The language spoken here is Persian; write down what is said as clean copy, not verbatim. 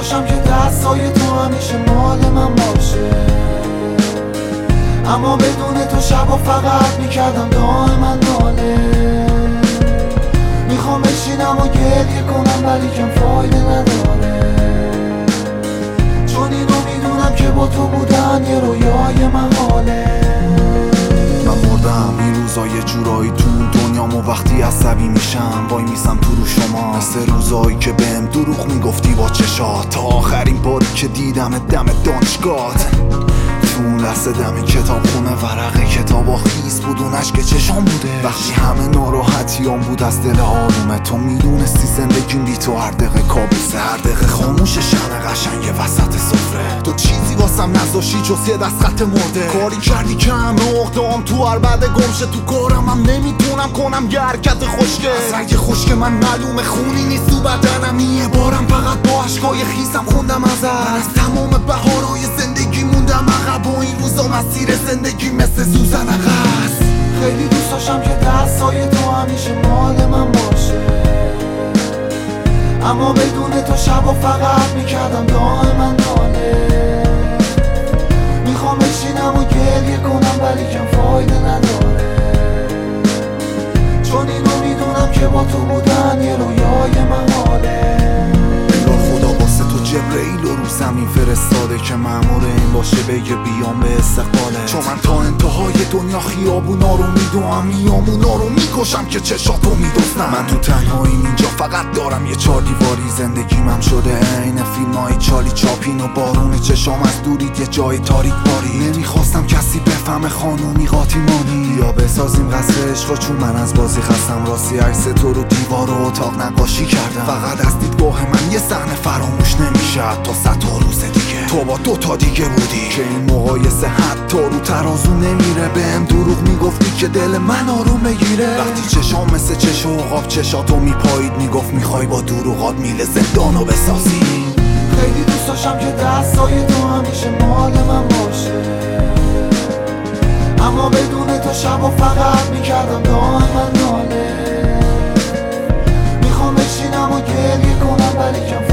داشتم که دستای تو همیشه مال من باشه، اما بدون تو شبا فقط میکردم دائما ناله. میخوام بشینم و گریه کنم ولی کم فایده نداره، چون اینو میدونم که با تو بودن یه رویای محاله. من مردم این روزا یه جورایی تو دنیامو، وقتی عصبی میشم وای میسم تو رو شما، مثل روزایی که بهم دروغ میگفتی با چشات، تا آخرین باری که دیدم دم دانشگاهت. تو اون لحظه دم کتاب خونه ورق کتابا خیس بود، اون اشک چشام بوده وقتی همه ناراحتیام بود از دل آرومه. تو میدونستی زندگیم بی تو هر دقیقه کابوسه، هر دقیقه خاموش شمع قشنگ وسط سفره. تو چیزی واسم نذاشتی جز یه دست خط مرده، کاری کردی که همه اقدام تو هر بعد گمشه. تو کارم هم نمیتونم کنم یه حرکت خوشگه، از رنگ خشک من معلومه خونی نیست تو بدنم. یه بارم فقط با عشقای خیسم خوندم ازت، از تمام بهارهای زندگی موندم عقب و این روزا مسیر زندگی مثل سوزن عقص. خیلی دوست داشتم که دستای تو همیشه مال من باشه، اما بدون تو شبا فقط میکردم دائما ناله. میخوام بشینم و گریه کنم ولی کم فایده نداره، چون اینو میدونم که با تو بودن یه رویای محاله. انگار خدا واسه تو جبرئیل رو زمین فرستاده که مأمور این باشه بگه بیام به استقباله. چون من تا انتهای دنیا خیابونا رو میدوام، میامونا رو میکشم که چشاتو میدوستم. من تو تنهاییم اینجا فقط دارم یه چار دیواری، زندگیمم هم شده عین فیلمای چالی چاپین و بارون چشام از دورید یه جای تاریک باری. نمیخواستم کسی بفهمه خانومی قاطیمانی، بیا بسازیم قصر عشق، چون من از بازی خستم. راستی عکس تو رو دیوار و اتاق نقاشی کردم، فقط از دیدگاه من یه صحنه فراموش نمیشه تا 100 روز دیگه. تو با 2 تا دیگه بودی که این مقایسه حتی رو ترازو نمیره. بهم دروغ میگفتی که دل من آروم بگیره، وقتی چشام مثل چش عقاب چشاتو میپایید میگفت میخوای با دروغات میل زندانو بسازی. خیلی دوست داشتم که دستای تو همیشه مال من باشه، اما بدون تو شبا فقط میکردم دائما ناله. میخوام بشینم و گریه کنم ولی کم